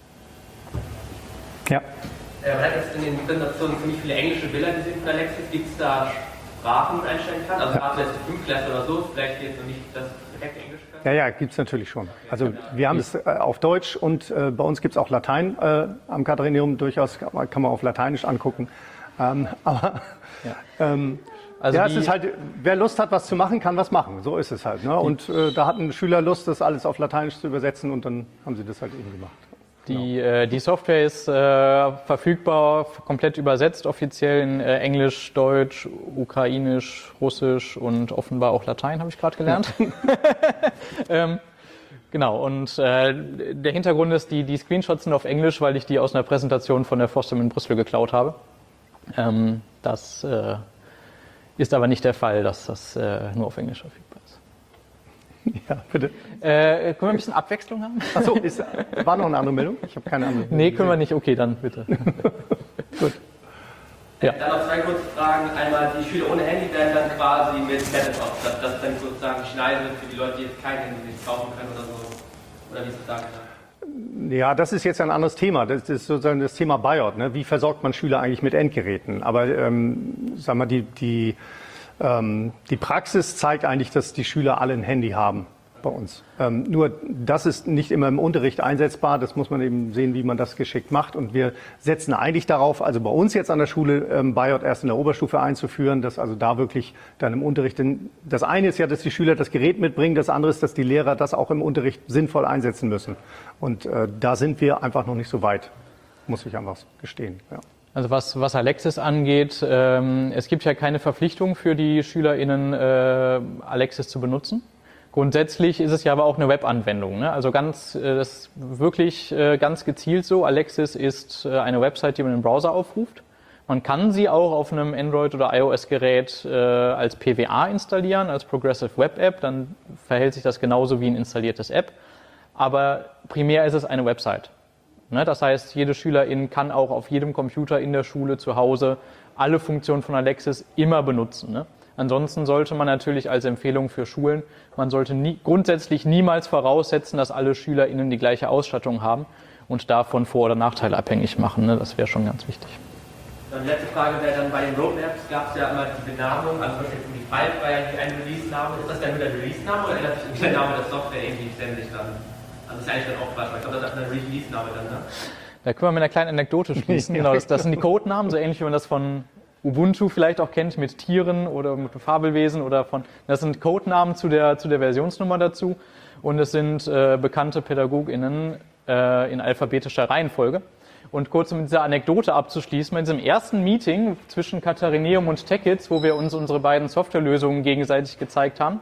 Ja. Äh, man hat jetzt in den Präsentationen ziemlich viele englische Bilder gesehen von Alexis. Gibt es da Sprachen, die man einstellen kann? Also gerade jetzt für Fünftklässler oder so, vielleicht jetzt noch nicht das perfekte Englisch können? Ja, ja, gibt es natürlich schon. Also wir haben es äh, auf Deutsch und äh, bei uns gibt es auch Latein äh, am Katharineum durchaus, kann man, kann man auf Lateinisch angucken. Ähm, aber Ja. ähm, Also ja, es die, ist halt, wer Lust hat, was zu machen, kann was machen. So ist es halt. Ne? Und äh, da hatten Schüler Lust, das alles auf Lateinisch zu übersetzen und dann haben sie das halt eben gemacht. die, äh, die Software ist äh, verfügbar, komplett übersetzt offiziell in äh, Englisch, Deutsch, Ukrainisch, Russisch und offenbar auch Latein, habe ich gerade gelernt. ähm, genau, und äh, der Hintergrund ist, die, die Screenshots sind auf Englisch, weil ich die aus einer Präsentation von der FOSDEM in Brüssel geklaut habe. Ähm, das äh, ist aber nicht der Fall, dass das äh, nur auf Englisch verfügbar ist. Ja, bitte. Äh, können wir ein bisschen Abwechslung haben? Achso, war noch eine andere Meldung? Ich habe keine andere Meldung. Nee, können wir nicht. Okay, dann bitte. Gut. Ja. Dann noch zwei kurze Fragen. Einmal, die Schüler ohne Handy werden dann quasi mit Tablet ausgestattet. Das ist dann sozusagen schneiden wird für die Leute, die jetzt kein Handy sich kaufen können oder so. Oder wie ist das da gedacht? Ja, das ist jetzt ein anderes Thema. Das ist sozusagen das Thema BIOT. Ne? Wie versorgt man Schüler eigentlich mit Endgeräten? Aber ähm, sagen wir, die, die, ähm, die Praxis zeigt eigentlich, dass die Schüler alle ein Handy haben bei uns. Ähm, nur das ist nicht immer im Unterricht einsetzbar. Das muss man eben sehen, wie man das geschickt macht. Und wir setzen eigentlich darauf, also bei uns jetzt an der Schule ähm, BIOT erst in der Oberstufe einzuführen, dass also da wirklich dann im Unterricht, denn das eine ist ja, dass die Schüler das Gerät mitbringen, das andere ist, dass die Lehrer das auch im Unterricht sinnvoll einsetzen müssen. Und äh, da sind wir einfach noch nicht so weit, muss ich einfach gestehen. Ja. Also was, was Alexis angeht, ähm, es gibt ja keine Verpflichtung für die SchülerInnen, äh, Alexis zu benutzen. Grundsätzlich ist es ja aber auch eine Webanwendung. Ne? Also ganz, äh, das ist wirklich äh, ganz gezielt so. Alexis ist äh, eine Website, die man im Browser aufruft. Man kann sie auch auf einem Android- oder iOS-Gerät äh, als P W A installieren, als Progressive Web App. Dann verhält sich das genauso wie ein installiertes App. Aber primär ist es eine Website. Ne? Das heißt, jede Schülerin kann auch auf jedem Computer in der Schule zu Hause alle Funktionen von Alexis immer benutzen. Ne? Ansonsten sollte man natürlich als Empfehlung für Schulen, man sollte nie, grundsätzlich niemals voraussetzen, dass alle SchülerInnen die gleiche Ausstattung haben und davon Vor- oder Nachteile abhängig machen. Ne? Das wäre schon ganz wichtig. Dann letzte Frage wäre dann, bei den Roadmaps gab es ja immer die Benamung, also zum Beispiel für die File war ja ein Release-Name. Ist das dann nur der Release-Name oder ändert sich der Name der Software irgendwie ständig dann? Also das ist eigentlich dann auch Quatsch, weil ich glaube, das ist ein Release-Name dann, ne? Da können wir mit einer kleinen Anekdote schließen. Genau, das, das sind die Codenamen, so ähnlich wie man das von Ubuntu vielleicht auch kennt, mit Tieren oder mit Fabelwesen oder von, das sind Codenamen zu der, zu der Versionsnummer dazu und es sind äh, bekannte PädagogInnen äh, in alphabetischer Reihenfolge. Und kurz um mit dieser Anekdote abzuschließen, bei diesem ersten Meeting zwischen Katharineum und TechKids, wo wir uns unsere beiden Softwarelösungen gegenseitig gezeigt haben,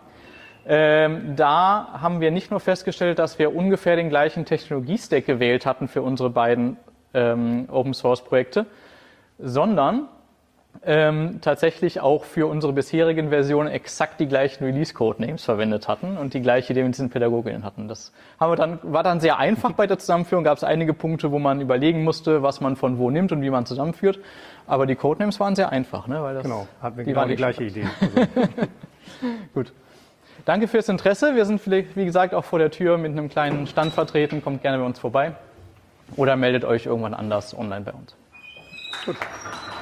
ähm, da haben wir nicht nur festgestellt, dass wir ungefähr den gleichen Technologiestack gewählt hatten für unsere beiden ähm, Open-Source-Projekte, sondern Ähm, tatsächlich auch für unsere bisherigen Versionen exakt die gleichen Release-Codenames verwendet hatten und die gleiche Idee mit diesen Pädagoginnen hatten. Das haben wir dann, war dann sehr einfach bei der Zusammenführung, gab es einige Punkte, wo man überlegen musste, was man von wo nimmt und wie man zusammenführt, aber die Codenames waren sehr einfach. Ne? Weil das, genau, hatten wir die genau waren die gleiche Idee. Also. Gut. Danke fürs Interesse. Wir sind, wie gesagt, auch vor der Tür mit einem kleinen Stand vertreten. Kommt gerne bei uns vorbei oder meldet euch irgendwann anders online bei uns. Gut.